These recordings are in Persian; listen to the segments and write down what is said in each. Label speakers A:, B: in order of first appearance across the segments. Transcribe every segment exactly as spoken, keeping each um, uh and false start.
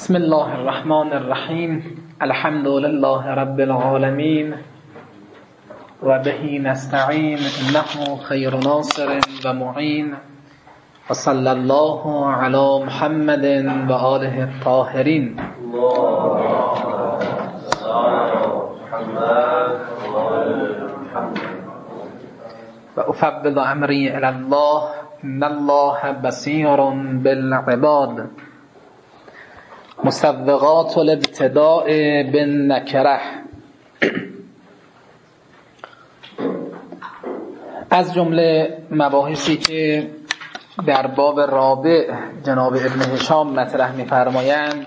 A: بسم الله الرحمن الرحیم. الحمد لله رب العالمین و به نستعین انه خیر ناصر و معین و صلی الله علی محمد و آله الطاهرین. و افوض امری الی الله ان الله بصیر بالعباد. مسوغات الابتداء بالنکره. از جمله مباحثی که در باب رابع جناب ابن هشام مطرح می‌فرمایند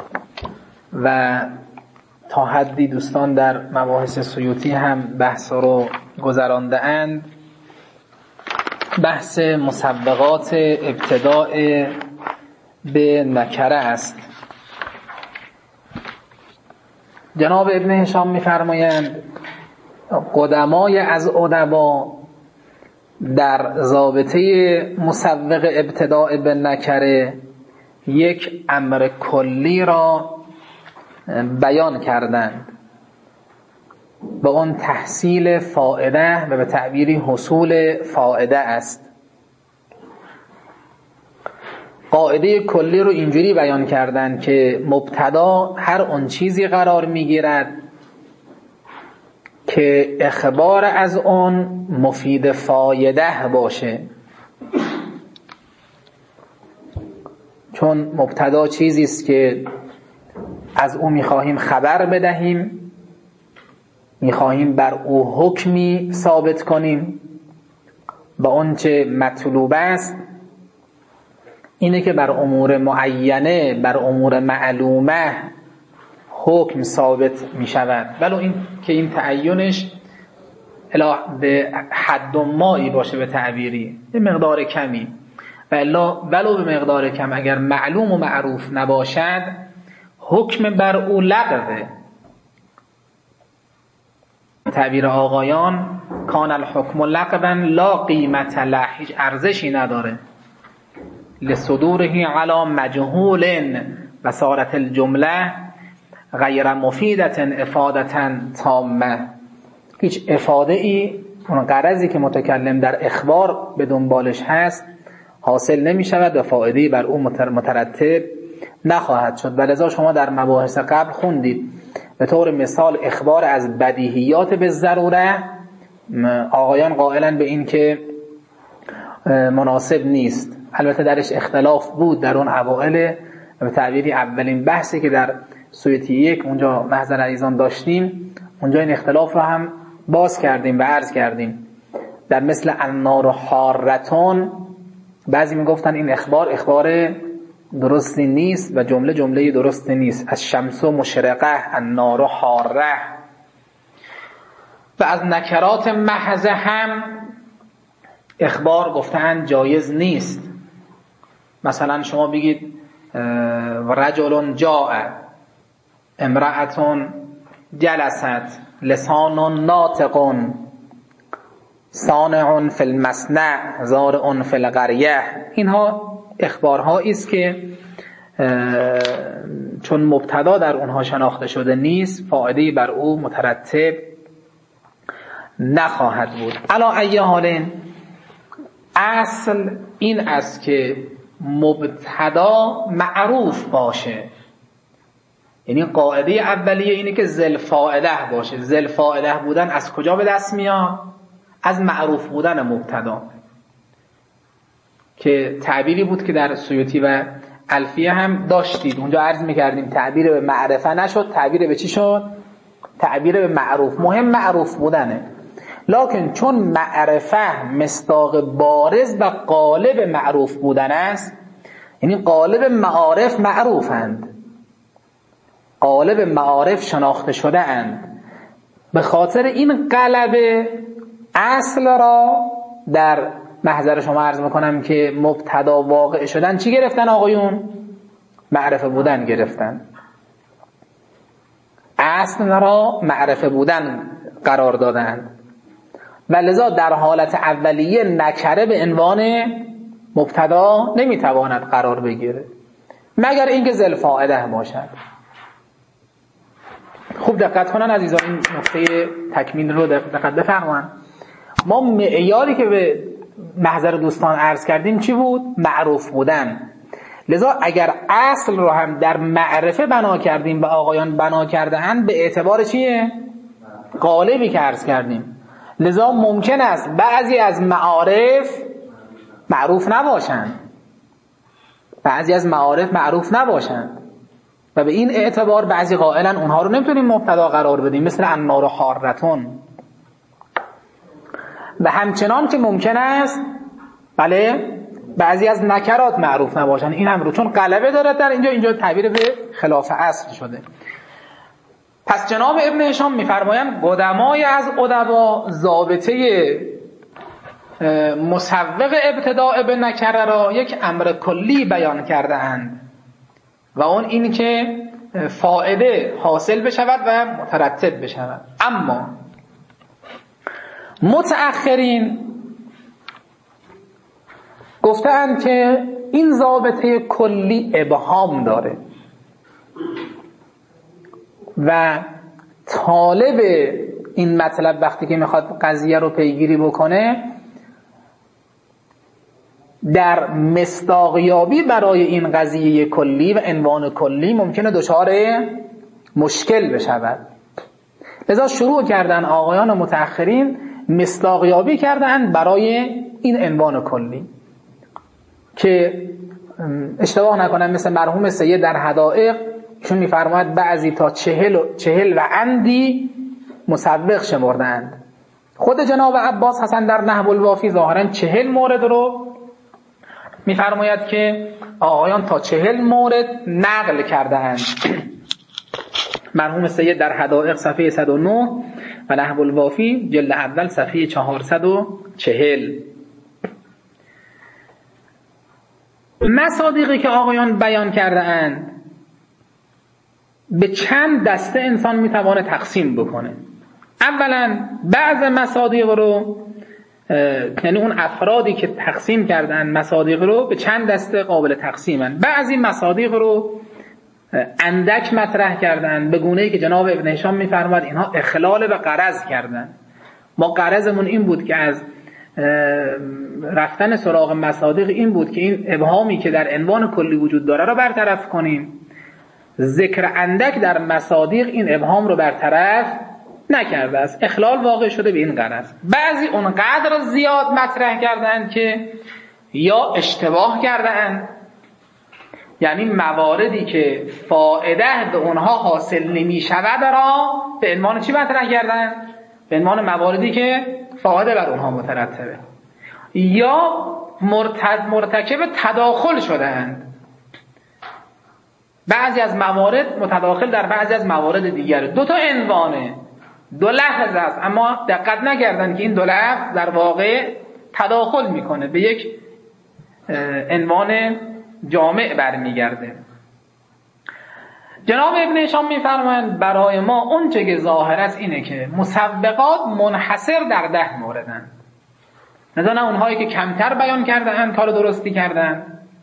A: و تا حدی دوستان در مباحث سیوطی هم بحث رو گذرانده اند، بحث مسوغات ابتداء به نکره است. جناب ابن هشام می‌فرمایند قدمای از ادبا در ضابطه مسوغ ابتداء به نکره یک امر کلی را بیان کردند و اون تحصیل فائده و به تعبیری حصول فائده است. قاعده کلی رو اینجوری بیان کردن که مبتدا هر اون چیزی قرار میگیرد که اخبار از اون مفید فایده باشه، چون مبتدا چیزی است که از او میخواهیم خبر بدهیم، میخواهیم بر او حکمی ثابت کنیم و اون چه مطلوب است اینه که بر امور معینه، بر امور معلومه حکم ثابت می شود، ولو این که این تعینش الا به حد و مایی باشه، به تعبیری به مقدار کمی، و الا ولو به مقدار کم اگر معلوم و معروف نباشد حکم بر او لغوه. تعبیر آقایان کان الحکم لغوا لا قیمت له، هیچ ارزشی نداره، لصدوره علی مجهول و صارت الجمله غیر مفیدت افادتا تامه. هیچ افاده ای، اون غرضی که متکلم در اخبار به دنبالش هست حاصل نمی شود و فایده‌ای بر او مترتب نخواهد شد. ولذا شما در مباحث قبل خوندید به طور مثال اخبار از بدیهیات به ضروره آقایان قائلن به این که مناسب نیست. البته درش اختلاف بود در اون اوائل، به تعبیری اولین بحثی که در سویتی یک اونجا محضر عزیزان داشتیم اونجا این اختلاف رو هم باز کردیم و عرض کردیم. در مثل النار حارتون بعضی میگفتن این اخبار اخبار درستی نیست و جمله جمله درستی نیست. از شمس و مشرقه النار حاره. و از نکرات محض هم اخبار گفتن جایز نیست. مثلا شما بگید رجل جاء، امرأة جلست، لسان ناطق، صانع فی المصنع، زارع فی القریه. اینها اخبارهایی است که چون مبتدا در اونها شناخته شده نیست فایده‌ای بر او مترتب نخواهد بود. علی ای حال اصل این است که مبتدا معروف باشه، یعنی قاعده اولیه اینه که ذل فائده باشه. ذل فائده بودن از کجا به دست میاد؟ از معروف بودن مبتدا، که تعبیری بود که در سیوطی و الفیه هم داشتید. اونجا عرض میکردیم تعبیر به معرفه نشد، تعبیر به چی شد؟ تعبیر به معروف. مهم معروف بودنه، لکن چون معرفه مصداق بارز و غالب معروف بودن است، یعنی غالب معارف معروفند، غالب معارف شناخته شده اند، به خاطر این غلبه اصل را در محضر شما عرض میکنم که مبتدا واقع شدن چی گرفتن آقایون؟ معرفه بودن گرفتن. اصل را معرفه بودن قرار دادند و لذا در حالت اولیه نکره به عنوان مبتدا نمیتواند قرار بگیره. مگر اینکه ذل فائده باشد. خوب دقت کنن عزیزان، این نقطه تکمیل رو دقت بفرمایید. ما معیاری که به محضر دوستان عرض کردیم چی بود؟ معروف بودن. لذا اگر اصل رو هم در معرفه بنا کردیم و آقایان بنا کرده اند، به اعتبار چیه؟ غالبی که عرض کردیم. لذا ممکن است بعضی از معارف معروف نباشند، بعضی از معارف معروف نباشند و به این اعتبار بعضی قائلن اونها رو نمیتونیم مبتدا قرار بدیم، مثل النار حارتون. و همچنان که ممکن است بله بعضی از نکرات معروف نباشن، این هم رو چون غلبه داره در اینجا اینجا تعبیر به خلاف اصل شده. پس جناب ابن هشام میفرمایند قدمای از ادبا ضابطه مسوق ابتداء به نکره را یک امر کلی بیان کرده اند و اون این که فائده حاصل بشود و مترتب بشود. اما متأخرین گفتند که این ضابطه کلی ابهام داره و طالب این مطلب وقتی که میخواد قضیه رو پیگیری بکنه در مصداقیابی برای این قضیه کلی و عنوان کلی ممکنه دچار مشکل بشود. لذا شروع کردن آقایان متأخرین مصداقیابی کردن برای این عنوان کلی که اشتباه نکنم مثل مرحوم سید در حدائق چون میفرماید بعضی تا چهل و, چهل و اندی مسوق شمردند. خود جناب عباس حسن در نحو الوافی ظاهرا چهل مورد رو میفرماید که آقایان تا چهل مورد نقل کردند. مرحوم سید در حدائق صفحه صد و نه و نحو الوافی جلد اول صفحه چهارصد و چهل. مصادیقی که آقایان بیان کرده اند به چند دسته انسان میتوانه تقسیم بکنه. اولا بعض مصادیق رو یعنی اون افرادی که تقسیم کردن مصادیق رو به چند دسته قابل تقسیمن. بعضی مصادیق رو اندک مطرح کردن به گونه‌ای که جناب ابن هشام میفرماد اینها اخلال به غرض کردن. ما غرضمون این بود که از رفتن سراغ مصادیق این بود که این ابهامی که در عنوان کلی وجود داره رو برطرف کنیم. ذکر اندک در مصادیق این ابهام رو برطرف نکرده است، اخلال واقع شده به این غرض. بعضی اونقدر زیاد مطرح کردند که یا اشتباه کردند، یعنی مواردی که فائده به اونها حاصل نمی شود را به عنوان چی مطرح کردند؟ به عنوان مواردی که فائده بر اونها مترتبه، یا مرتکب تداخل شدند. بعضی از موارد متداخل در بعضی از موارد دیگر. دو تا عنوانه، دو لفظ است، اما دقت نکردن که این دو لفظ در واقع تداخل میکنه، به یک عنوان جامع برمیگرده. جناب ابن هشام میفرمایند برای ما اون چه که ظاهر است اینه که مسوقات منحصر در ده موردن. نه اونهایی که کمتر بیان کردن کار درستی کردن،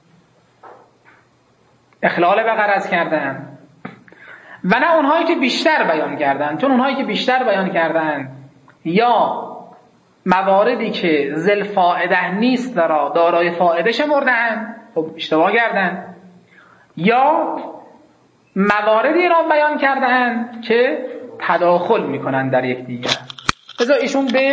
A: اخلال به غرض کردن، و نه اونهایی که بیشتر بیان کردن. چون اونهایی که بیشتر بیان کردن یا مواردی که ذل فائده نیست را دارای فائده شمردن، خب اشتباه کردن، یا مواردی را بیان کردن که تداخل میکنن در یک دیگر. لذا ایشون به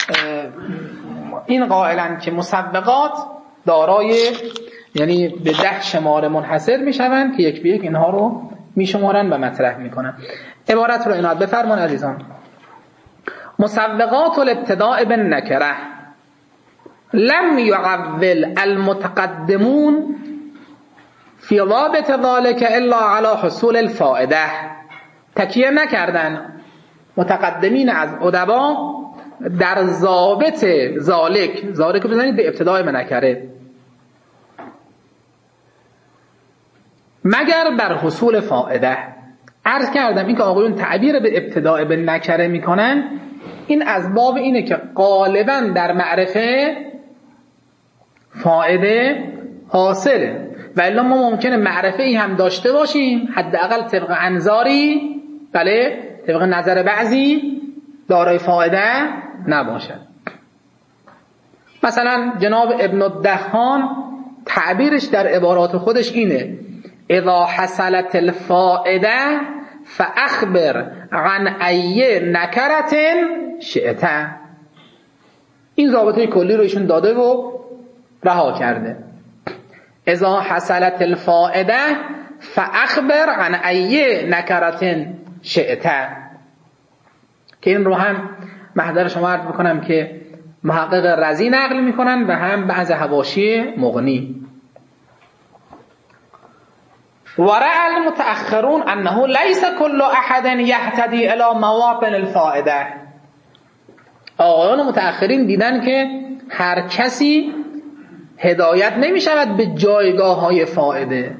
A: این قائلن که مسوقات دارای یعنی به ده شماره منحصر میشوند که یک به یک اینها رو میشمارن و مطرح میکنن. عبارت رو عنایت بفرمایید عزیزان. مسوقات الابتداء بالنکره لم یعول المتقدمون فی ضابط ذلك الا علی حصول الفائده. تکیه نکردن متقدمین از ادبا در ضابط ذالک، ذالک بزنید به ابتداء نکره، مگر بر حصول فائده. عرض کردم این که آقایون تعبیر به ابتداء به نکره میکنن، این از باب اینه که غالبا در معرفه فائده حاصله و الا ما ممکنه معرفه ای هم داشته باشیم حداقل طبق انظاری، بله، طبق نظر بعضی دارای فایده نباشد. مثلا جناب ابن الدهان تعبیرش در عبارات خودش اینه: اذا حصلت الفائده فاخبر عن ای نکرت شئت. این ضابطه کلی رو ایشون داده و رها کرده. اذا حصلت الفائده فاخبر عن ای نکرت شئت، که این رو هم محضر شما عرض بکنم که محقق رضی نقل میکنن و هم بعض حواشی مغنی. ورع المتأخرون انه ليس كل احد يهتدي الى مواطن الفائده. آقایان متأخرین دیدن که هر کسی هدایت نمی شود به جایگاه های فائده.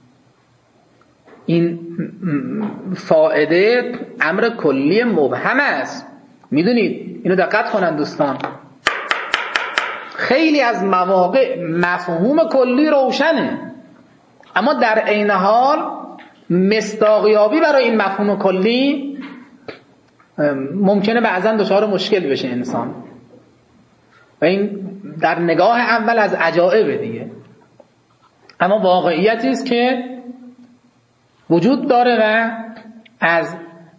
A: این فائده امر کلی مبهم است. میدونید اینو دقت کنن دوستان، خیلی از مواقع مفهوم کلی روشنه، اما در عین حال مصداقیابی برای این مفهوم کلی ممکنه بعضا دچار مشکل بشه انسان، و این در نگاه اول از عجایب دیگه، اما واقعیتی است که وجود داره و از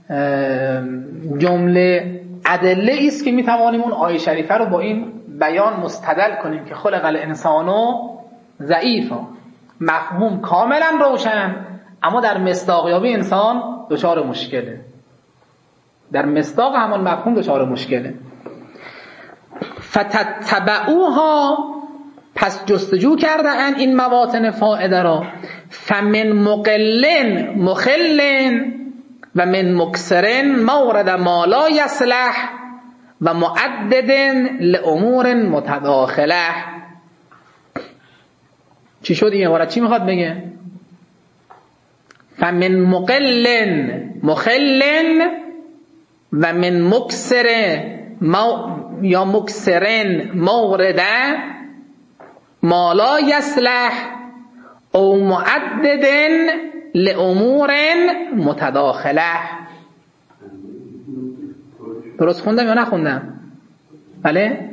A: جمله ادله است که میتوانیم اون آیه شریفه رو با این بیان مستدل کنیم که خلق الانسان ضعیفا. مفهوم کاملا روشن، اما در مصداقیابی انسان دچار مشکله، در مصداق همان مفهوم دچار مشکله. فتتبعوها، پس جستجو کرده اند این مواطن فائده را. فمن مقلن مخلن و من مکسرن مورد ما لا یصلح و معدد لامور متداخله. چی شد این عبارت؟ چی میخواد بگه؟ فمن مقلن مخلن و من مکسر مو یا مکسرن مورد ما لا یصلح او معدد لامور متداخله. درست خوندم یا نخوندم؟ بله؟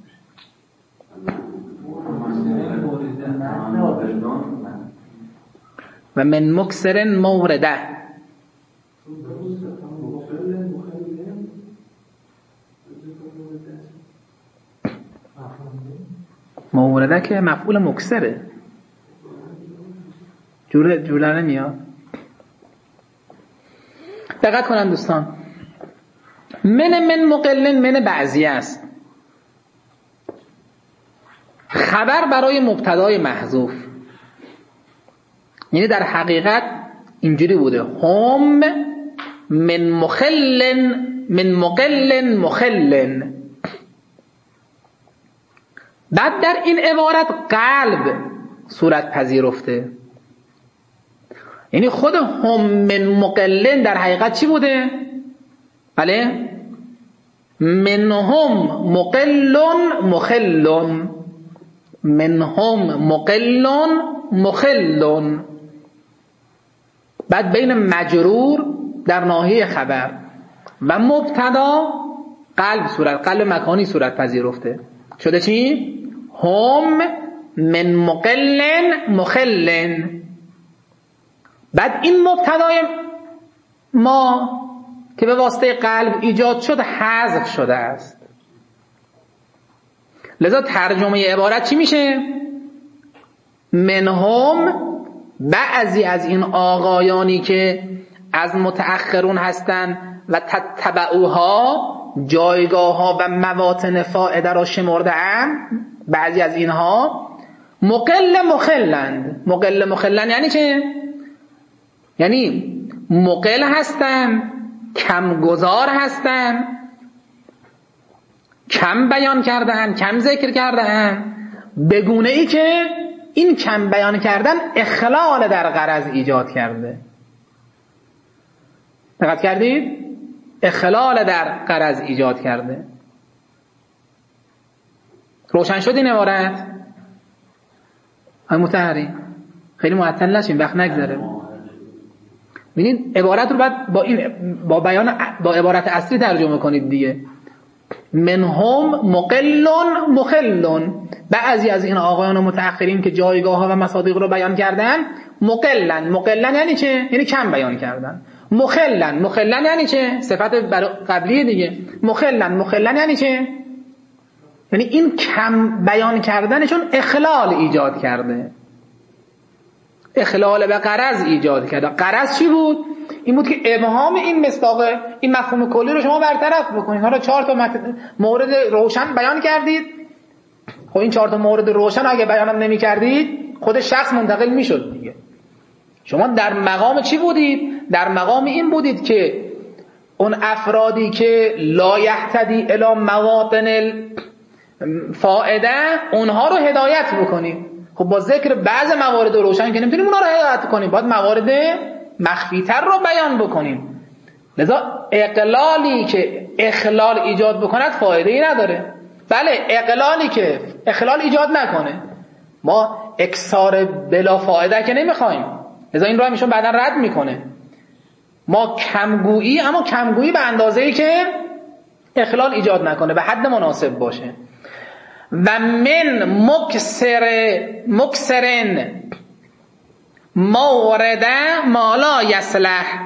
A: و من مکسر مورده. مورده که مفعول مکسره، جوره جوره نمیاد. دقت کنن دوستان، من من مقلن من بعضی است، خبر برای مبتدای محذوف. یعنی در حقیقت اینجوری بوده: هم من مخلن من مقلن مخلن. بعد در این عبارت قلب صورت پذیرفته، یعنی خود هم من مقلن در حقیقت چی بوده؟ بله، منهم مقلن مخلن، منهم مقلن مخلن. بعد بین مجرور در ناحیه خبر و مبتدا قلب صورت قلب مکانی صورت پذیرفته شده. چی؟ هم من مقلن مخلن. بعد این مبتدای ما که به واسطه قلب ایجاد شد حذف شده است، لذا ترجمه عبارت چی میشه؟ منهم، بعضی از این آقایانی که از متأخرون هستند و تتبعوها، جایگاه ها و مواطن فائده را شمرده ام، بعضی از اینها مقل مخلند. مقل مخلند یعنی چه؟ یعنی مقل هستن، کم گذار هستن، کم بیان کردن، کم ذکر کردن، بگونه ای که این کم بیان کردن اخلال در غرض ایجاد کرده. دقت کردید؟ اخلال در غرض ایجاد کرده. روشن شد این عبارت؟ آی مطهری خیلی معطل نشیم وقت نگذره. ببینید عبارت رو بعد با این با بیان با عبارت اصلی ترجمه کنید دیگه. منهم مقل مخل. بعضی از این آقایان متأخرین که جایگاه ها و مصادیق رو بیان کردن، مقلن مقلن یعنی چه؟ یعنی کم بیان کردن. مخلن مخلن یعنی چه؟ صفت قبلی دیگه. مخلن مخلن یعنی چه؟ یعنی این کم بیان کردنشون اخلال ایجاد کرده، اخلال به غرض ایجاد کرده. غرض چی بود؟ این بود که ابهام این مصداق این مفهوم کلی رو شما برطرف بکنید. حالا چهار تا مورد روشن بیان کردید، خب این چهار تا مورد روشن اگه بیانم نمی کردید خود شخص منتقل می شد دیگه. شما در مقام چی بودید؟ در مقام این بودید که اون افرادی که لا یهتدی الی مواطن الفائده اونها رو هدایت بکنید. خب با ذکر بعض موارد روشن که نمیتونیم اونها رو هدایت کنیم، باید موارد مخفی‌تر رو بیان بکنیم. لذا اقلالی که اخلال ایجاد بکند فایده‌ای نداره. بله اقلالی که اخلال ایجاد نکنه، ما اکثار بلا فایده که نمیخوایم، لذا این رو هم ایشون بعدا رد میکنه. ما کمگویی، اما کمگویی به اندازه‌ای که اخلال ایجاد نکنه، به حد مناسب باشه. و من مکسر مکسرن مورد ما لا یصلح.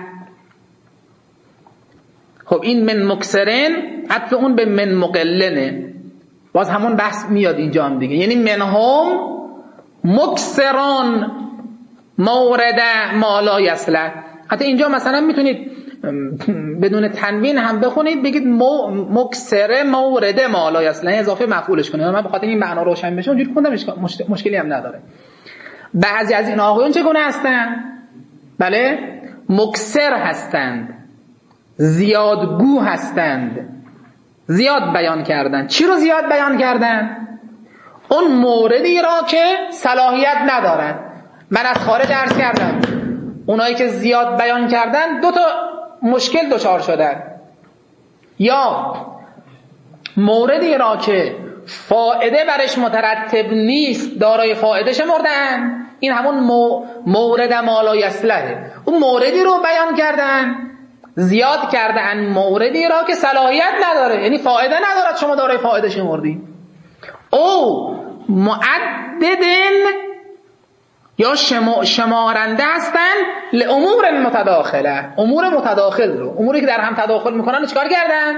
A: خب این من مکسرن عطف اون به من مقلنه، باز همون بحث میاد اینجا هم دیگه. یعنی منهم مکسران مورد ما لا یصلح. حتی اینجا مثلا میتونید بدون تنوین هم بخونید، بگید مکسر مورد ما لا یصلح، اضافه مفعولش کنید. من بخاطر این معنا روشن بشه اونجوری خوندم، مشکلی هم نداره. بعضی از این آقایون چگونه هستند؟ بله مکسر هستند، زیادگو هستند، زیاد بیان کردن. چی رو زیاد بیان کردن؟ اون موردی را که صلاحیت ندارد. من از خارج عرض کردم اونایی که زیاد بیان کردن دو تا مشکل دچار شدن. یا موردی را که فائده برش مترتب نیست دارای فائده شمردن، این همون مورد ما لا یصلح. اون موردی رو بیان کردن، زیاد کردن موردی را که صلاحیت نداره، یعنی فائده ندارد، شما دارای فائده شمردی. او معددن یا شمارنده هستن لامور متداخله، امور متداخل رو، اموری که در هم تداخل میکنن چیکار کردن؟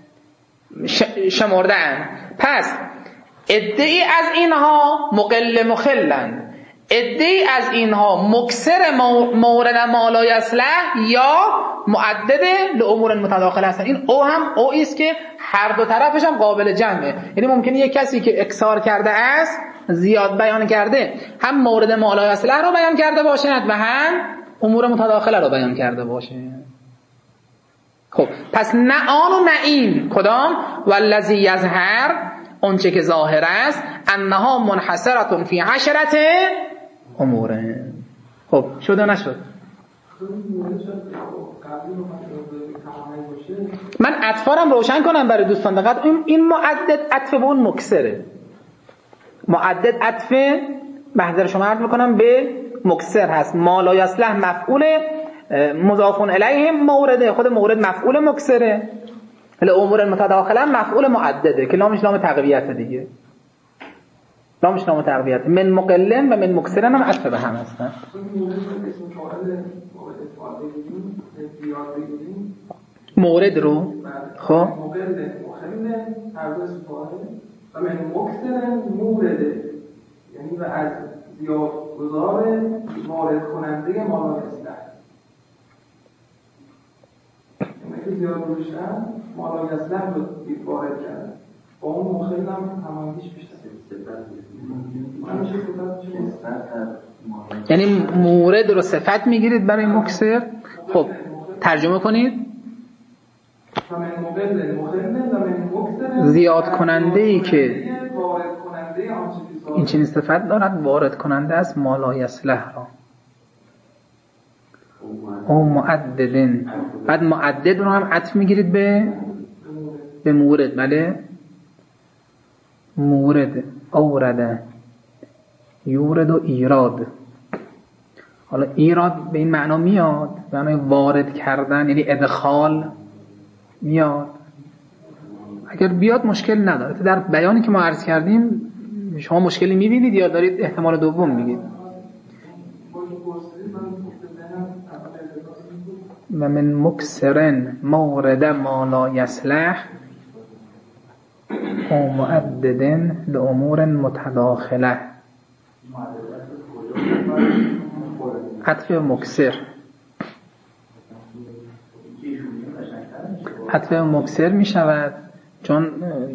A: شمردن. پس عده‌ای از اینها مقل مخلند، عده‌ای از اینها مکسر مورد ما لا یصلح یا معدد لامور متداخله هستن. این او هم او است که هر دو طرفش هم قابل جمعه. یعنی ممکنه یک کسی که اکثار کرده است، زیاد بیان کرده، هم مورد ما لا یصلح رو بیان کرده باشد و هم امور متداخله رو بیان کرده باشه. خب پس نه آن و نه این. کدام؟ والذی یظهر، اون چه که ظاهر است، انها منحصرة فی عشرة امور. خب شد و نشد؟ من اطفارم روشن کنم برای دوستان دقت. این معدد عطف به اون مکسره. معدد عطف محضر شما عرض میکنم به مکسر هست. ما لا یصلح مفعول مضاف الیه مورده، خود مورد مفعول مکسره، الامور متداخله مفعول معدده که لامش لام تقویت دیگه، لامش لام تقویت. من مقلن و من مکسرن هم عطف به هم هستن. مورد رو خب
B: و من مکسرن مورده، یعنی و از زیادگذار وارد کننده ما لا یصلح. یعنی که زیاد روشن ما لا یصلح رو وارد کردن، با اون مخیل هم همانگیش بیشتر.
A: یعنی مورد رو صفت میگیرید برای مکسر. خب ترجمه کنید. زیاد کننده ای که این چنین صفت دارد وارد کننده است ما لا یصلح را. او معددن، بعد معدد رو هم عطف میگیرید به به مورد. بله مورد اورده یورد و ایراد. حالا ایراد به این معنا میاد، به معنای وارد کردن، یعنی ادخال میاد. اگر بیاد مشکل نداره. در بیانی که ما عرض کردیم شما مشکلی میبینید یا دارید احتمال دوم میگید؟ و من مکسرن مورد ما لا یصلح و معددن لامور متداخله. عطف مکسر، عطف مکسر می شود چون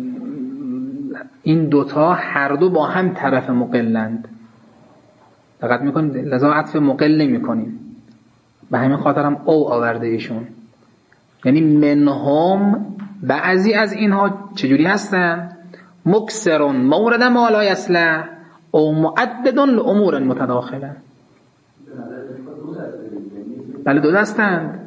A: این دوتا هر دو با هم طرف مقلند. دقت میکنید لذا عطف مقل نمی کنیم، به همین خاطر هم او آورده ایشون. یعنی منهم بعضی از اینها چجوری هستن؟ مکسرون مورد ما لا یصلح او معددون لامور متداخله. بله دو دستند.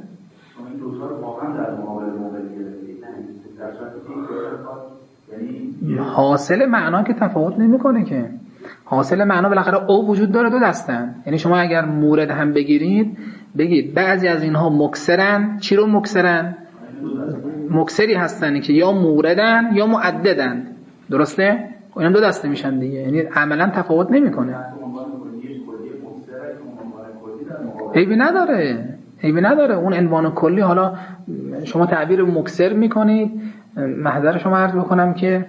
A: حاصل معنا که تفاوت نمیکنه که. حاصل معنا بالاخره او وجود داره، دو دستند. یعنی شما اگر مورد هم بگیرید بگید بعضی از اینها مکسرن. چی رو مکسرن؟ مکسری هستن که یا موردن یا معددن. درسته؟ اینم دو دسته میشن دیگه. یعنی عملا تفاوت نمیکنه. عیبی نداره، عیبی نداره. اون عنوان کلی حالا شما تعبیر مکسر میکنید. محضر شما عرض بکنم که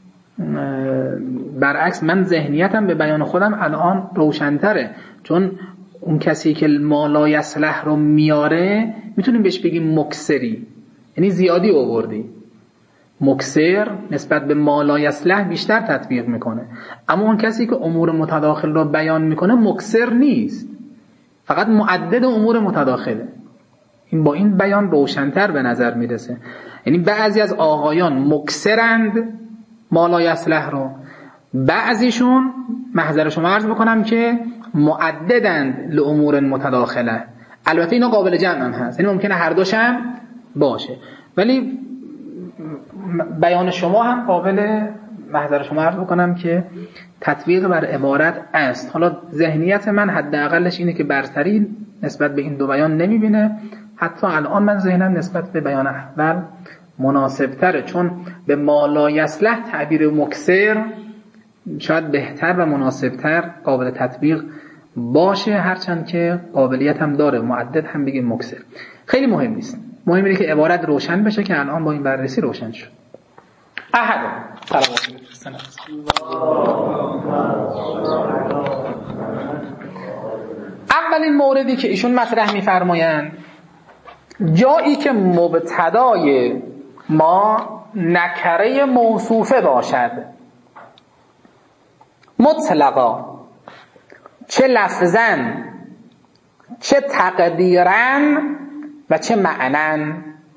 A: برعکس من ذهنیتم به بیان خودم الان روشن‌تره، چون اون کسی که ما لا یصلح رو میاره میتونیم بهش بگیم مکسری، یعنی زیادی آوردی. مکسر نسبت به ما لا یصلح بیشتر تطبیق میکنه، اما اون کسی که امور متداخل رو بیان میکنه مکسر نیست، فقط معدد امور متداخله. این با این بیان روشن‌تر به نظر میرسه. یعنی بعضی از آقایان مکسرند ما لا یصلح رو، بعضیشون محضر شما عرض بکنم که معددند لامور متداخله. البته اینا قابل جمع هم هست، یعنی ممکنه هر دوش هم باشه، ولی بیان شما هم قابل محضر شما عرض بکنم که تطبیق بر عبارت است. حالا ذهنیت من حداقلش اینه که برتری نسبت به این دو بیان نمیبینه. حتی الان من ذهنم نسبت به بیان اول مناسب تره، چون به ما لا یصلح تعبیر مکسر شاید بهتر و مناسب تر قابل تطبیق باشه، هرچند که قابلیت هم داره معدد هم بگیم مکسر. خیلی مهم نیست، مهم اینه که عبارت روشن بشه که الان با این بررسی روشن شد. احد اولین موردی که ایشون مطرح می‌فرمایند جایی که مبتدای ما نکره موصوفه باشد مطلقا، چه لفظاً چه تقدیراً و چه معناً.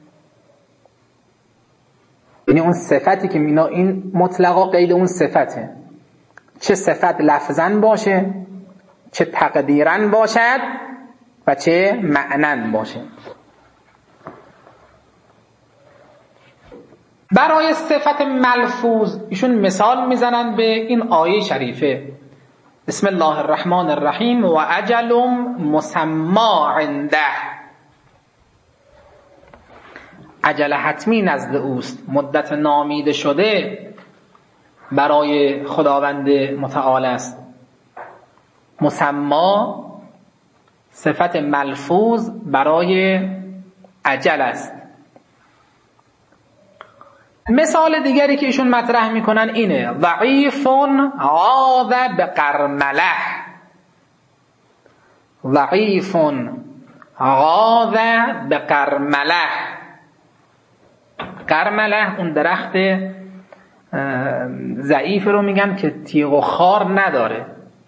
A: یعنی اون صفتی که مینا این مطلقا قید اون صفته، چه صفت لفظاً باشه، چه تقدیراً باشد و چه معناً باشه. برای صفت ملفوظ ایشون مثال میزنن به این آیه شریفه بسم الله الرحمن الرحیم و اجل مسما عنده. اجل حتمی نزد اوست، مدت نامیده شده برای خداوند متعال است. مسما صفت ملفوظ برای اجل است. مثال دیگری که ایشون مطرح میکنن اینه ضعیف عاذ بقرمله. ضعیف عاذ بقرمله. قرمله اون درخت ضعیف رو میگن که تیغ و خار نداره.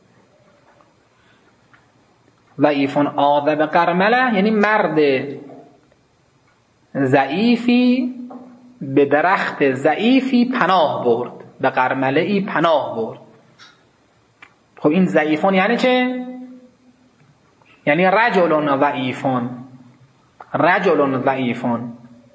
A: ضعیف عاذ بقرمله یعنی مرد ضعیفی به درخت ضعیفی پناه برد، به قرمله ای پناه برد. خب این ضعیفون یعنی چه؟ یعنی رجل ضعیفون، رجل ضعیفون.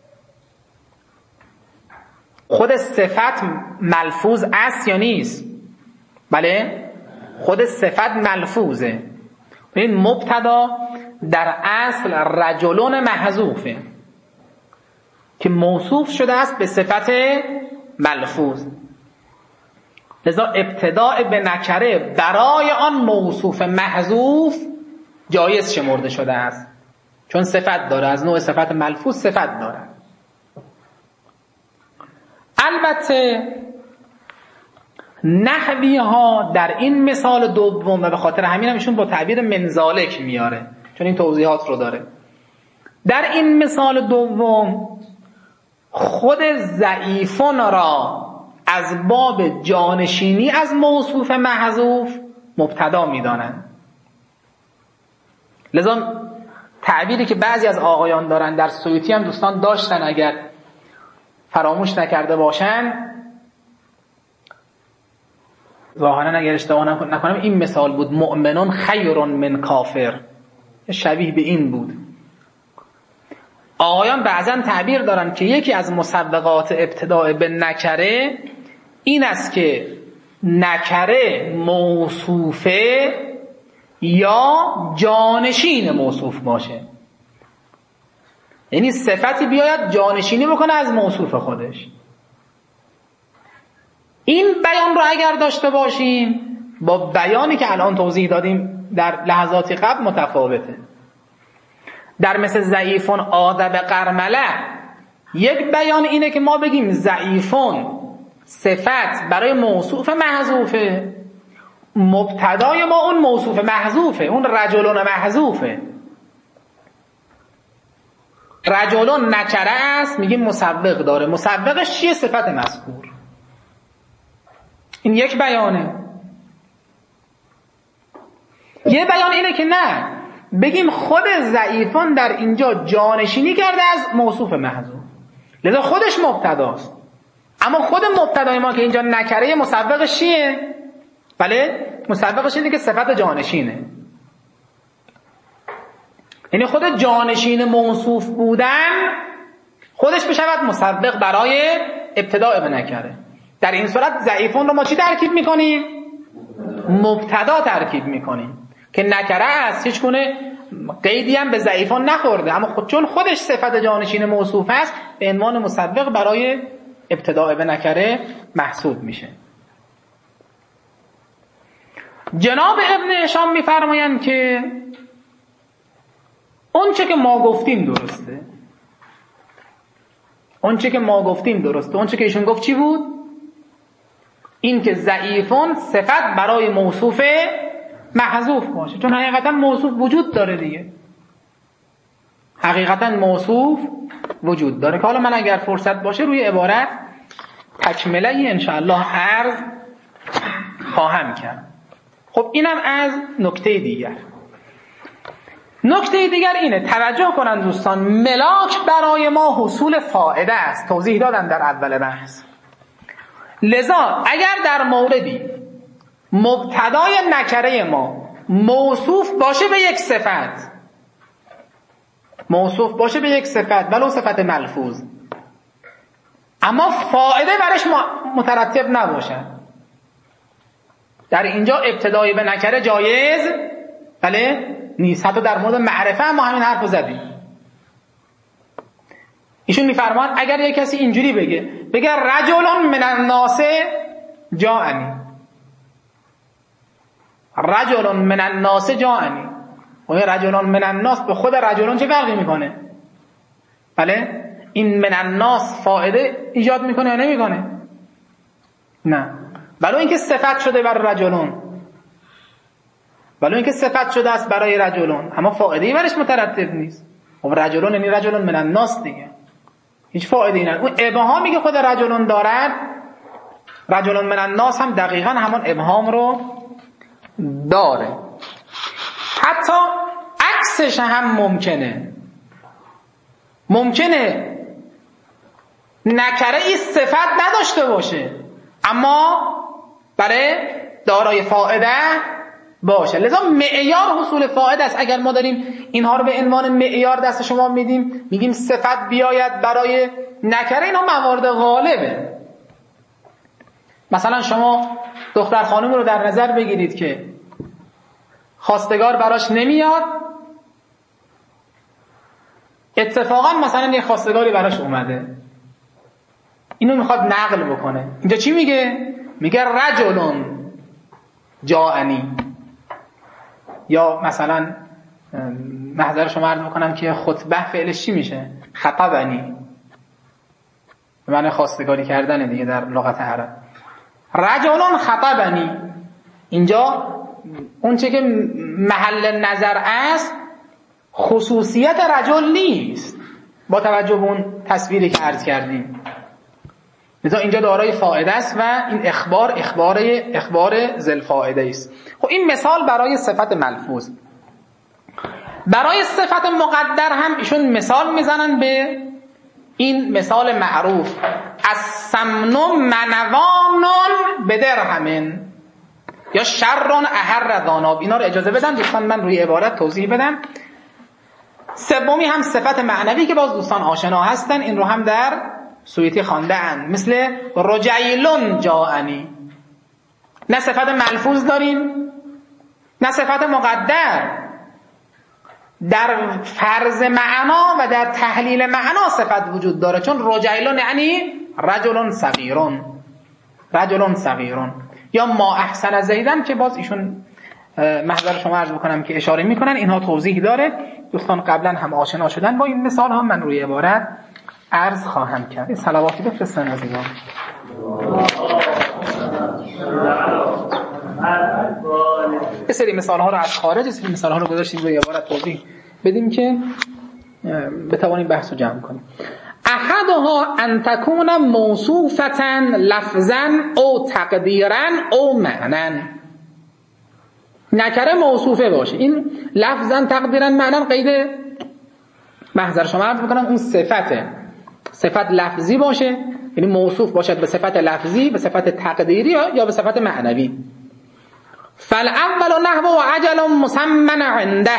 A: خود صفت ملفوظ است یا نیست؟ بله، خود صفت ملفوظه. این مبتدا در اصل رجلون محذوفه که موصوف شده است به صفت ملفوظ، لذا ابتداء به نکره برای آن موصوف محذوف جایز شمرده شده است، چون صفت داره، از نوع صفت ملفوظ صفت داره. البته نحوی ها در این مثال دوم و به خاطر همین هم ایشون با تعبیر منزالک میاره چون این توضیحات رو داره، در این مثال دوم خود ضعیفون را از باب جانشینی از موصوف محذوف مبتدا میدانند. لذا تعبیری که بعضی از آقایان دارن، در سیوطی هم دوستان داشتن اگر فراموش نکرده باشن، ظاهرا اگر اشتباه نکنم این مثال بود: مؤمنون خیر من کافر، شبیه به این بود. آقایان بعضا تعبیر دارن که یکی از مسبقات ابتداء به نکره این است که نکره موصوفه یا جانشین موصوف باشه، یعنی صفتی بیاید جانشینی بکنه از موصوف خودش. این بیان رو اگر داشته باشیم با بیانی که الان توضیح دادیم در لحظاتی قبل متفاوته. در مثل ضعیفون آدب قرمله یک بیان اینه که ما بگیم ضعیفون صفت برای موصوف محذوفه، مبتدای ما اون موصوف محذوفه، اون رجلون محذوفه. رجلون نکره است، میگیم مسبق داره، مسبقش چیه؟ صفت مذکور. این یک بیانه. یه بیان اینه که نه، بگیم خود ضعیفان در اینجا جانشینی کرده از موصوف محذوف، لذا خودش مبتداست، اما خود مبتدای ما که اینجا نکره مسبقش چیه؟ بله، مسبقش اینه که صفت جانشینه، یعنی خود جانشین موصوف بودن خودش بشود مسبق برای ابتداء به نکره. در این صورت ضعیفون رو ما چی ترکیب میکنیم؟ مبتدا ترکیب میکنیم که نکره است، هیچ گونه قیدی هم به ضعیفان نخورده، اما خود چون خودش صفت جانشین موصوف است به عنوان مسبق برای ابتداء به نکره محسوب میشه. جناب ابن هشام میفرمایند که اون چه که ما گفتیم درسته، اون چه که ما گفتیم درسته. اون چه که ایشون گفت چی بود؟ این که ضعیفون صفت برای موصوف محذوف باشه، چون حقیقتا موصوف وجود داره دیگه، حقیقتا موصوف وجود داره که حالا من اگر فرصت باشه روی عبارت تکمله انشاءالله عرض خواهم کرد. خب اینم از نکته دیگر. نکته دیگر اینه، توجه کنن دوستان، ملاک برای ما حصول فائده است، توضیح دادم در اول بحث. لذا اگر در موردی مبتدای نکره ما موصوف باشه به یک صفت، موصوف باشه به یک صفت ولو صفت ملفوظ، اما فائده برش مترتب نباشه، در اینجا ابتدای به نکره جایز بله نیست. حتی در مورد معرفه هم ما همین حرفو زدیم. ایشون میفرمان اگر یک کسی اینجوری بگه بگه رجلون من الناس جاءنی، رجلون من الناس جاءنی، و رجلون من الناس به خود رجلون چه فرقی میکنه؟ بله این من الناس فائده ایجاد میکنه یا نمیکنه؟ نه، ولو اینکه صفت شده بر رجلون، ولو اینکه صفت شده است برای رجلون، اما فائده‌ای برش مترتب نیست. خب رجلون یعنی رجلون من الناس دیگه، هیچ فائده‌ای نداره. اون ابهام میگه خود رجلون دارد، رجلون من الناس هم دقیقاً همان ابهام رو داره. حتی عکسش هم ممکنه، ممکنه نکره ای صفت نداشته باشه اما برای دارای فائده باشه. لذا معیار حصول فائده است. اگر ما داریم اینها رو به عنوان معیار دست شما میدیم، میگیم صفت بیاید برای نکره، اینها موارد غالبه. مثلا شما دختر خانم رو در نظر بگیرید که خواستگار براش نمیاد، اتفاقا مثلا یه خواستگاری براش اومده، اینو میخواد نقل بکنه. اینجا چی میگه؟ میگه رجلون جاءنی، یا مثلا محضر شما عرض میکنم که خطبه فعلش چی میشه؟ خطبنی، به معنی خواستگاری کردن دیگه در لغت عرب. رجلون خطبنی، اینجا اون چه که محل نظر است خصوصیت رجل نیست، با توجه به اون تصویری که عرض کردیم. لذا اینجا دارای فائده است و این اخبار اخبار اخبار ذل فائده است. خب این مثال برای صفت ملفوظ. برای صفت مقدر هم ایشون مثال میزنن به این مثال معروف، السمن منوان بدرهم یا شرون احر ذاناب. اینا رو اجازه بدن دوستان من روی عبارت توضیح بدم. سومی هم صفت معنوی که باز دوستان آشنا هستن، این رو هم در سویتی خوانده اند، مثل رجیلون جاءنی. نه صفت ملفوظ داریم نه صفت مقدر، در فرض معنا و در تحلیل معنا صفت وجود داره، چون رجیلون یعنی رجلون صغیرون، رجلون صغیرون. یا ما احسن زیدن که باز ایشون محضر شما عرض بکنم که اشاره میکنن، اینها توضیح داره، دوستان قبلا هم آشنا شدن با این مثال ها، من روی عبارت عرض خواهم کرد. این صلواتی بفرستن از اینا. یه سری مثال ها رو از خارج، یه سری مثال ها رو گذاشتیم روی عبارت توضیح بدیم که بتوانیم بحث رو جمع کنیم. احدها ان تكون موصوفة لفظا او تقدیرا او معنی. نکره موصوفه باشه، این لفظا تقدیرا معنی قید محضر شما عرض میکنم اون صفته، صفت لفظی باشه، یعنی موصوف باشد به صفت لفظی، به صفت تقدیری یا به صفت معنوی. فالاول نحو عجل مسمن عنده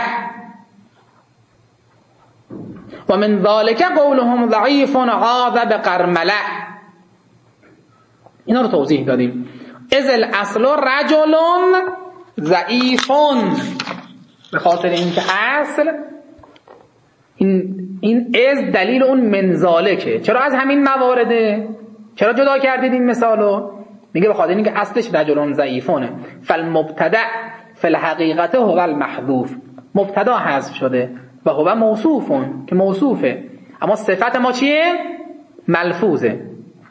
A: و من ذلك قولهم ضعیف عاذ بقرمله. اینا رو توضیح دادیم. اذ الاصل رجل ضعیف، به خاطر اینکه اصل این این از دلیل اون من ذالکه. چرا از همین موارده؟ چرا جدا کردید این مثالو؟ میگه به خاطر اینکه اصلش رجل ضعیفونه. فالمبتدع فی الحقیقت هو المحذوف، مبتدا حذف شده و هو موصوفون که موصوفه، اما صفت ما چیه؟ ملفوظه.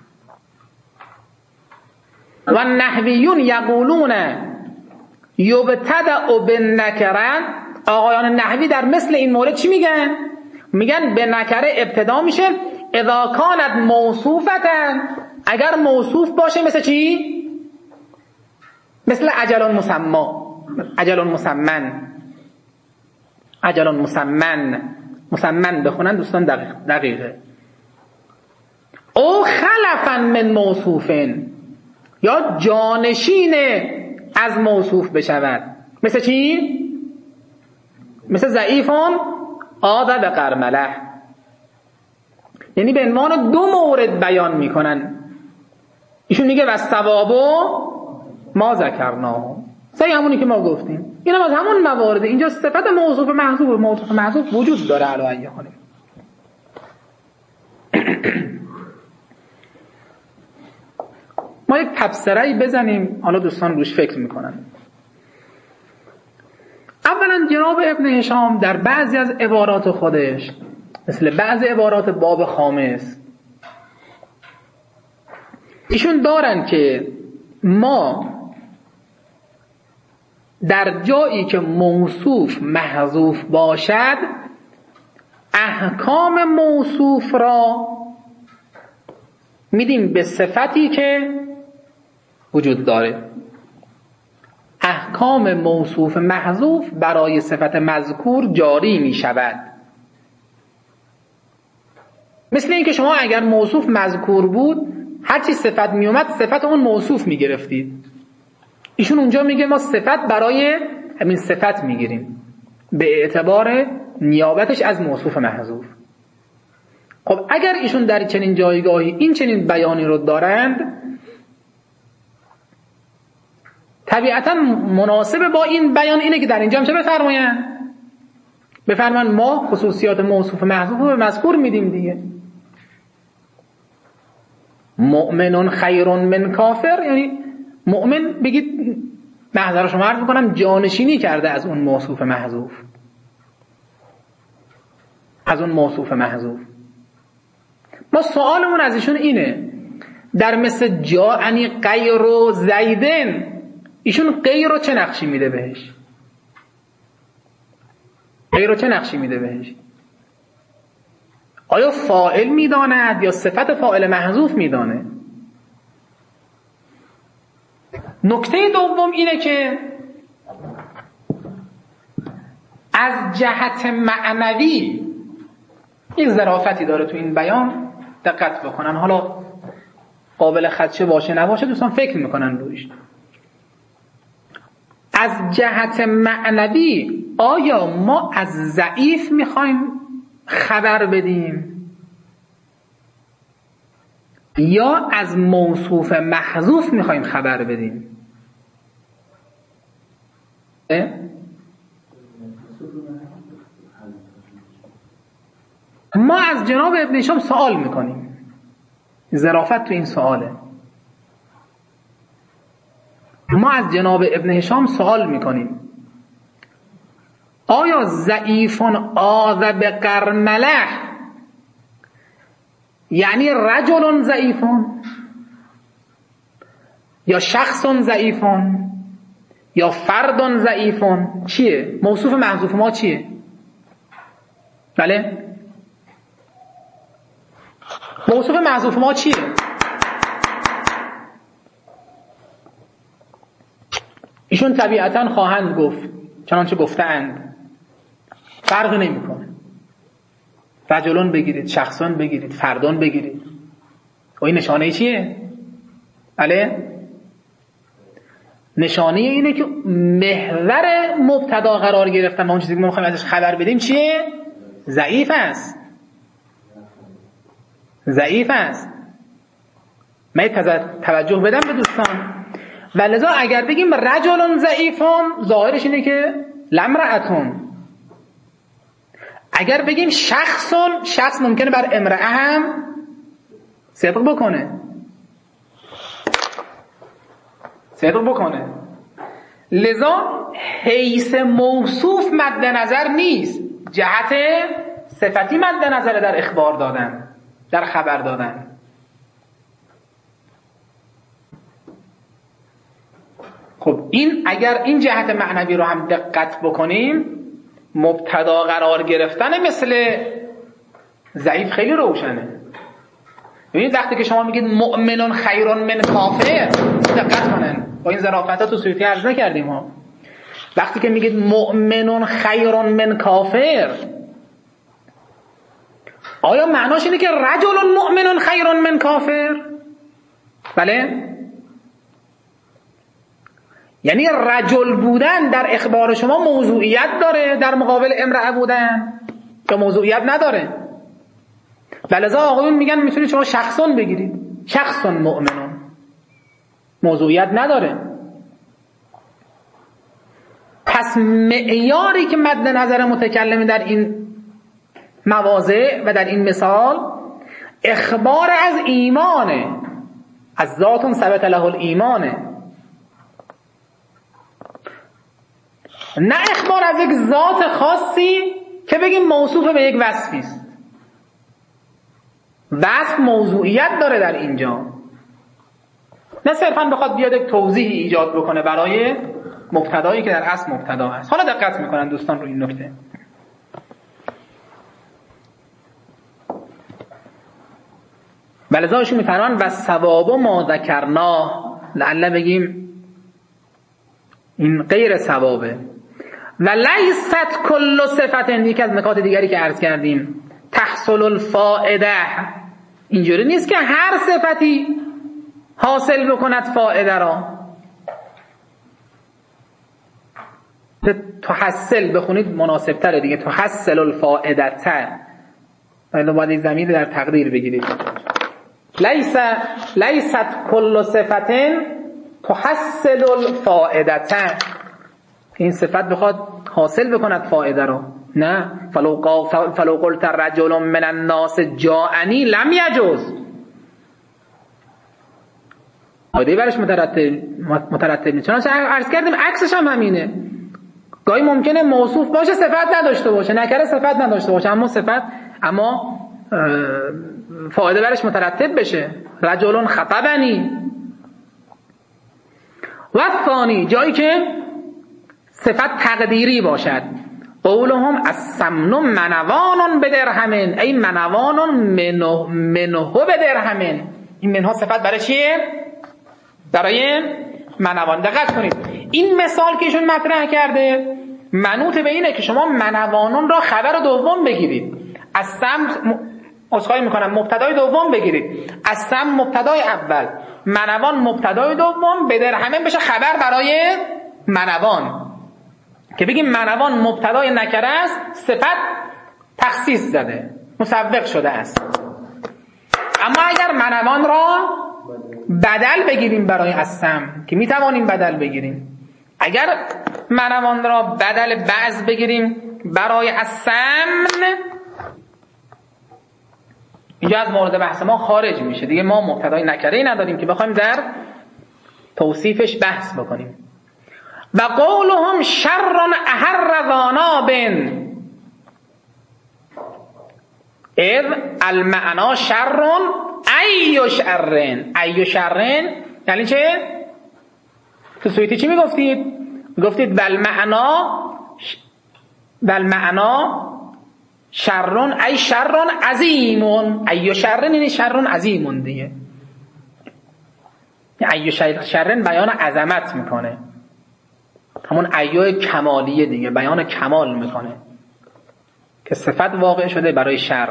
A: و نحویون یقولون یبتدع بالنکره. آقایان نحوی در مثل این مورد چی میگن؟ میگن به نکره ابتدا میشه اذا کانت موصوفتن، اگر موصوف باشه. مثل چی؟ مثل عجل مسمى، عجل مسمن، عجل مسمن، مسمن بخونن دوستان دقیق دقیقه. او خلفا من موصوفن، یا جانشین از موصوف بشود. مثل چی؟ مثل ضعیفون آذ بقرمله. یعنی به عنوان دو مورد بیان میکنن. ایشون میگه و ثوابو ما ذکرناه، صحیح همونی که ما گفتیم. این هم از همون موارد. اینجا صفت موصوف محذوف و موصوف محذوف وجود داره. علی حال ما یک تبصره‌ای بزنیم، حالا دوستان روش فکر میکنن. اولا جناب ابن هشام در بعضی از عبارات خودش، مثل بعضی عبارات باب خامس، ایشون دارن که ما در جایی که موصوف محذوف باشد احکام موصوف را میدیم به صفتی که وجود داره. احکام موصوف محذوف برای صفت مذکور جاری می شود. مثل اینکه شما اگر موصوف مذکور بود هرچی صفت می اومد صفت اون موصوف می گرفتید. ایشون اونجا میگه ما صفت برای همین صفت می گیریم به اعتبار نیابتش از موصوف محذوف. خب اگر ایشون در چنین جایگاهی این چنین بیانی رو دارند، طبیعتا مناسب با این بیان اینه که در اینجا هم چه بفرماین؟ بفرمان ما خصوصیات موصوف محذوف رو به مذکور میدیم دیگه. مؤمن خیر من کافر، یعنی مؤمن بگید محضر شما عرض میکنم جانشینی کرده از اون موصوف محذوف، از اون موصوف محذوف. ما سوالمون از ایشون اینه در مثل جاءنی غیر و زیدن، ایشون غیر رو چه نقشی میده بهش؟ غیر رو چه نقشی میده بهش؟ آیا فاعل میداند یا صفت فاعل محذوف میدانه؟ نکته دوم اینه که از جهت معنوی یک ظرافتی داره تو این بیان، دقت بکنن. حالا قابل خدشه باشه نباشه دوستان فکر میکنن روش. از جهت معنوی آیا ما از ضعیف میخوایم خبر بدیم یا از موصوف محذوف میخوایم خبر بدیم؟ ما از جناب ابن هشام سوال میکنیم، ظرافت تو این سواله. ما از جناب ابن هشام سوال میکنیم آیا ضعیفون آذب قرمله یعنی رجل ضعیفون یا شخص ضعیفون یا فرد ضعیفون؟ چیه موصوف محذوف ما؟ چیه؟ بله موصوف محذوف ما چیه؟ ایشون طبیعتا خواهند گفت چنانچه گفتند فرق نمیکنه، رجلون بگیرید، شخصون بگیرید، فردون بگیرید. و این نشانه چیه؟ بله نشانه اینه که محور مبتدا قرار گرفتن و اون چیزی که ما میخوایم ازش خبر بدیم چیه؟ ضعیف است، ضعیف است. من توجه بدم به دوستان. ولذا اگر بگیم رجل ضعیفون ظاهرش اینه که لامرأتون. اگر بگیم شخصون، شخص ممکنه بر امرأه هم صدق بکنه، صدق بکنه. لذا حیث موصوف مد نظر نیست، جهت صفتی مد نظر در اخبار دادن، در خبر دادن. خب این اگر این جهت معنوی رو هم دقت بکنیم، مبتدا قرار گرفتن مثل ضعیف خیلی روشنه. ببینید وقتی که شما میگید مؤمنون خیر من کافر، دقت کنن با این ظرافت تو سویتی عرض نکردیم ها. وقتی که میگید مؤمنون خیر من کافر، آیا معناش اینه که رجل مؤمن خیر من کافر؟ بله؟ یعنی رجل بودن در اخبار شما موضوعیت داره در مقابل امرأه بودن یا موضوعیت نداره؟ بلذا آقایون میگن میتونید شما شخصون بگیرید، شخصون مؤمنون، موضوعیت نداره. پس معیاری که مد نظر متکلم در این مواضع و در این مثال اخبار از ایمانه، از ذاتون ثبت له الایمانه، نه اخبار از یک ذات خاصی که بگیم موصوف به یک وصفی است. وصف موضوعیت داره در اینجا، نه صرفا بخواد بیاد یک توضیحی ایجاد بکنه برای مبتدایی که در اصل مبتدا هست. حالا دقت میکنن دوستان رو این نکته. ولذا ایشون میفرمان و ثواب ما ذکرنا، لعله بگیم این غیر ثوابه. و لیست کل صفت، یکی از نکات دیگری که عرض کردیم، تحصل الفائده، اینجوری نیست که هر صفتی حاصل بکند فائده را. تحصل بخونید مناسب تره دیگه، تحصل الفائده تر، ولی باید این ضمیر در تقدیر بگیرید. لیس لیست کل صفت تحصل الفائدة، این صفت بخواد حاصل بکند فایده رو. نه فلو قا- فلو قلت رجل من الناس جاءنی لم یجوز، فایده برش مترتب مترتب نیست. چنانچه عرض کردیم عکسش هم همینه. گاهی ممکنه موصوف باشه صفت نداشته باشه، نکره صفت نداشته باشه، اما صفت اما فایده برش مترتب بشه. رجل خطبنی. و ثانی، جایی که صفت تقدیری باشد، قولهم السمن منوان بدرهمن، ای منوان منه منه بدرهمن. این منها صفت برای چیه؟ برای منوان. دقت کنید این مثال که ایشون مطرح کرده منوط به اینه که شما منوانون را خبر دوم بگیرید، از سم عذرخواهی میکنم مبتدای دوم بگیرید، از سم مبتدای اول، منوان مبتدای دوم، بدرهمن بشه خبر برای منوان، که بگیم منوان مبتدای نکره است، صفت تخصیص زده، مسبق شده است. اما اگر منوان را بدل بگیریم برای السم، که میتوانیم بدل بگیریم، اگر منوان را بدل بعض بگیریم برای السمن، اینجا از مورد بحث ما خارج میشه دیگه. ما مبتدای نکره‌ای نداریم که بخوایم در توصیفش بحث بکنیم. و قولهم شر احر ذاناب اذ المعنا شر ای شرن. ای شرن یعنی چه؟ تو سویتی چی میگفتید؟ میگفتید بل معنا بل معنا شرن ای شرن عظیمون. ای شرن یعنی شرن عظیمون دیگه. ای شرن بیان عظمت میکنه، همون ایو کمالیه دیگه، بیان کمال میکنه که صفت واقع شده برای شر.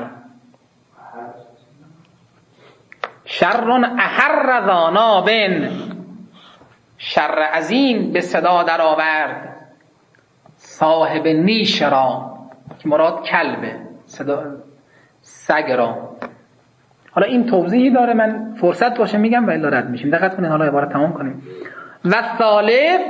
A: شر احر ذانابن، شر عظیم به صدا در آورد صاحب نیش را، که مراد کلبه، صدا سگ را. حالا این توضیحی داره، من فرصت باشه میگم و الا رد میشیم. دقت کنید، حالا عبارت تمام کنیم. و ثالث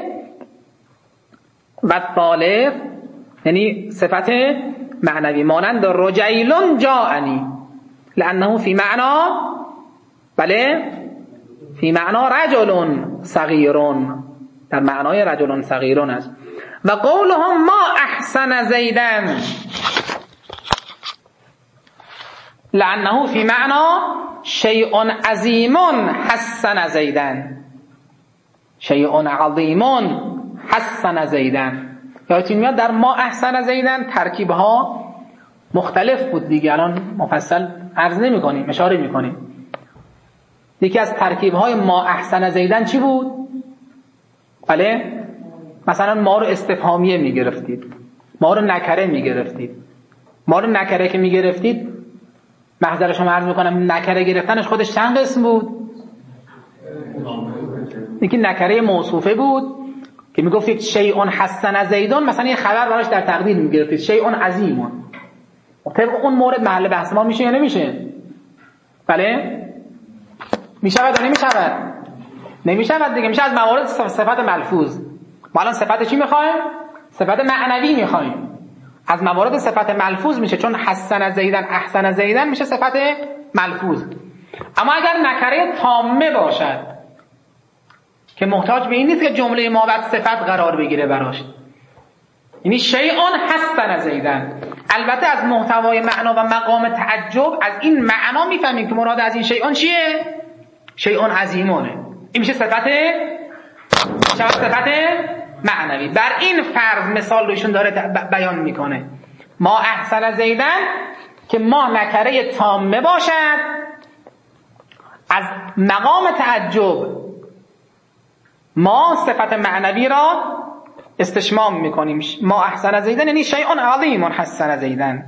A: و ثالث یعنی صفت معنوی، مانند رجیلون جاءنی لانه فی معنا، بله فی معنا رجلون صغیرون، در معنای رجلون صغیرون است. و قولهم ما احسن زیدن لانه فی معنا شیء عظیم حسن زیدن، شیء عظیم حسن زیدن. یادتون میاد در ما احسن زیدن ترکیب ها مختلف بود دیگه، الان مفصل عرض نمی کنیم، اشاره می کنیم. یکی از ترکیب های ما احسن زیدن چی بود؟ بله مثلا ما رو استفهامیه می گرفتید، ما رو نکره می گرفتید. ما رو نکره که می گرفتید، محضر شما عرض می کنم نکره گرفتنش خودش چند قسم بود؟ یکی نکره موصوفه بود که میگفتید شیء حسن زیدون، مثلا یه خبر براش در تقدیر میگرفتید شیء عظیم. طبق اون مورد محل بحث ما میشه یا نمیشه؟ بله میشود یا نمیشود؟ نمیشود دیگه، میشه از موارد صفت ملفوظ. ما الان صفت چی میخوایم؟ صفت معنوی میخوایم. از موارد صفت ملفوظ میشه، چون حسن زیدن احسن زیدن میشه صفت ملفوظ. اما اگر نکره تامه باشد که محتاج به این نیست که جمله ما بعد صفت قرار بگیره براش، یعنی شیء حسن زیدن، البته از محتوای معنا و مقام تعجب از این معنا میفهمیم که مراد از این شیء چیه؟ شیء عظیمونه. این میشه صفت شما صفت معنوی. بر این فرض مثال رو ایشون داره بیان میکنه. ما احسن زیدن که ما نکره تامه باشد، از مقام تعجب ما صفت معنوی را استشمام میکنیم. ما احسن زیدن یعنی شیء عظیم حسن زیدن.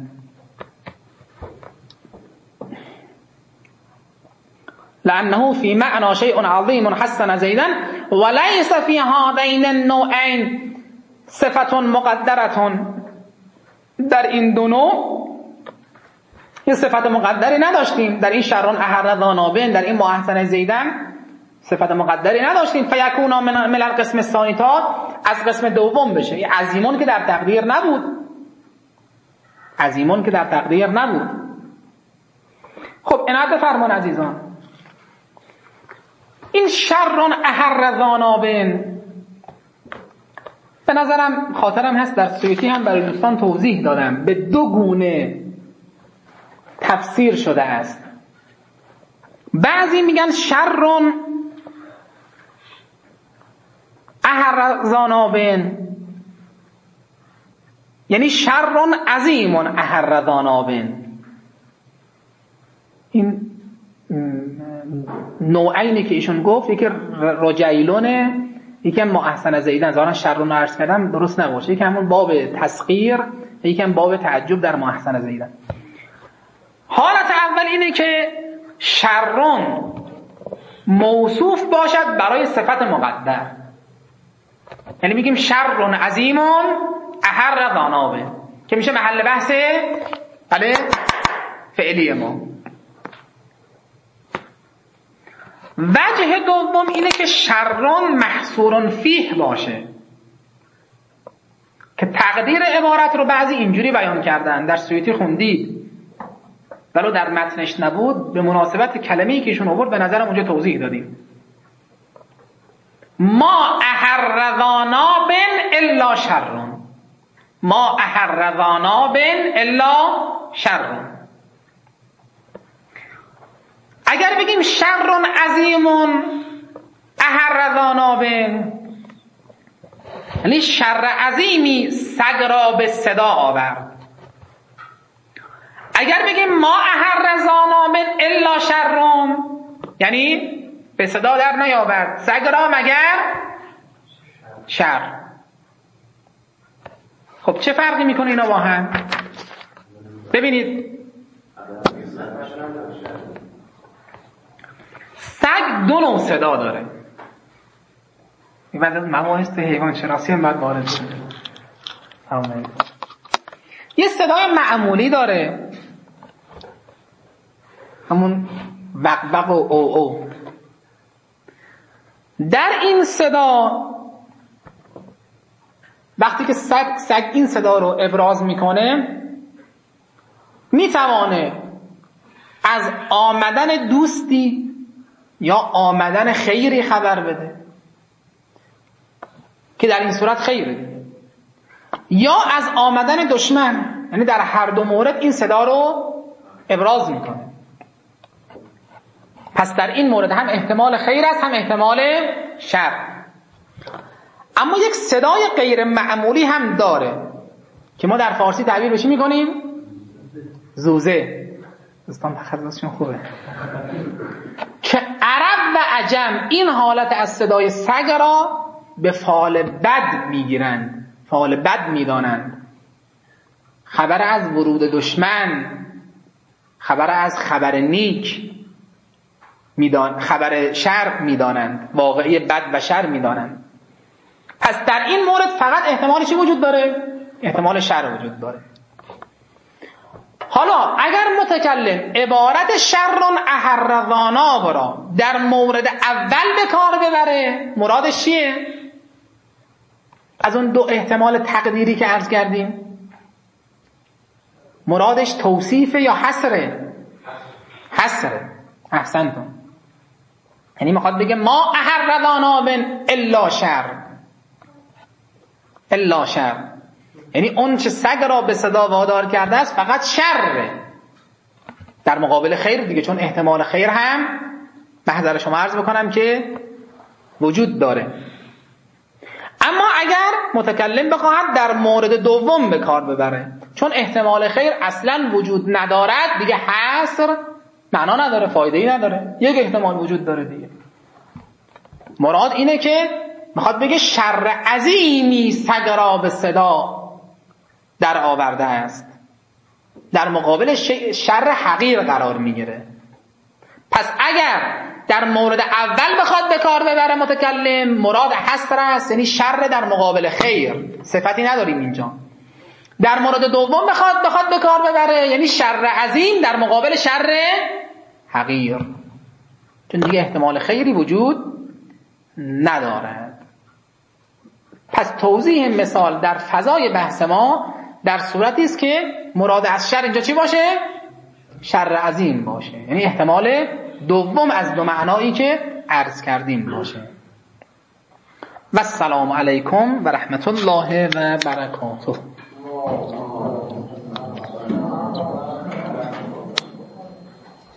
A: لأنه في معنى شيء عظيم حسن زيدا وليس في هذين النوعين صفة مقدرة. در این دو نوع یه صفت مقدری نداشتیم، در این شرون احر ذانابن، در این ما احسن زیدن صفت مقدری نداشتیم. فیکونا من من القسم الثانی تا از قسم دوم بشه. این عظیمون که در تقدیر نبود، عظیمون که در تقدیر نبود. خب عنایت بفرمان عزیزان، این شرون احر ذانابن به نظرم خاطرم هست در سویتی هم برای دوستان توضیح دادم، به دو گونه تفسیر شده است. بعضی میگن شرون احر ذانابن یعنی شرون عظیمون احر ذانابن. این نوعینی که ایشون گفت، یکی رجیلونه، یکی هم ما احسن زیدن. ظاهرا شرون عرض کردم درست نباشه، یکی همون باب تسخیر، یکی هم باب تعجب در ما احسن زیدن. حالت اول اینه که شرون موصوف باشد برای صفت مقدر، یعنی میگیم شرون عظیمون احر ذانابه که میشه محل بحث بله فعلی ما. وجه دوم اینه که شرون محصورن فیه باشه، که تقدیر عبارت رو بعضی اینجوری بیان کردن، در سویتی خوندید ولو در متنش نبود، به مناسبت کلمه‌ای که ایشون آورد به نظرم اونجا توضیح دادیم. ما احر ذانابن الا شرون، ما احر ذانابن الا شرون. اگر بگیم شرون عظیمون احر ذانابن یعنی شر عظیمی سگ را به صدا آورد. اگر بگیم ما احر ذانابن الا شرون یعنی به صدا در نیاورد سگ را مگر شر. خب چه فرقی میکنه اینا با هم؟ ببینید سگ دو نوع صدا داره. این بعد از مباحث حیوان شناسی هم باید وارد شده. یه صدای معمولی داره، همون وق و او او. در این صدا وقتی که سگ, سگ این صدا رو ابراز میکنه، میتوانه از آمدن دوستی یا آمدن خیری خبر بده که در این صورت خیره دیگه، یا از آمدن دشمن، یعنی در هر دو مورد این صدا رو ابراز میکنه. پس در این مورد هم احتمال خیر است هم احتمال شر. اما یک صدای غیر معمولی هم داره که ما در فارسی تعبیر بشی میکنیم زوزه. دوستان تخصصشون خوبه که عرب و عجم این حالت از صدای سگ را به فعال بد میگیرند، فعال بد میدانند. خبر از ورود دشمن، خبر از خبر نیک میدان، خبر شر میدانند، واقعی بد و شر میدانند. پس در این مورد فقط احتمال چی وجود داره؟ احتمال شر وجود داره. حالا اگر متکلم عبارت شرون احر ذاناب را در مورد اول به کار ببره، مرادش چیه؟ از اون دو احتمال تقدیری که عرض کردیم، مرادش توصیفه یا حصره؟ حصره. احسنتون. یعنی میخواد بگه ما احر ذاناب الا شر، الا شر، یعنی اون چه سگ را به صدا وادار کرده است فقط شره در مقابل خیر دیگه، چون احتمال خیر هم محضر شما عرض بکنم که وجود داره. اما اگر متکلم بخواهد در مورد دوم به کار ببره، چون احتمال خیر اصلا وجود ندارد دیگه، حصر معنا نداره، فایده‌ای نداره، یک احتمال وجود داره دیگه. مراد اینه که میخواد بگه شر عظیمی سگ را به صدا در آورده است، در مقابل شر حقیر قرار میگیره. پس اگر در مورد اول بخواد به کار ببره متکلم، مراد حصر است، یعنی شر در مقابل خیر، صفتی نداریم اینجا. در مورد دوم بخواد بخواد به کار ببره، یعنی شر عظیم در مقابل شر حقیر. چون دیگه احتمال خیری وجود ندارد. پس توضیح مثال در فضای بحث ما در صورتی است که مراد از شر اینجا چی باشه؟ شر عظیم باشه، یعنی احتمال دوم از دو معنایی که عرض کردیم باشه. و السلام علیکم و رحمت الله و برکاته.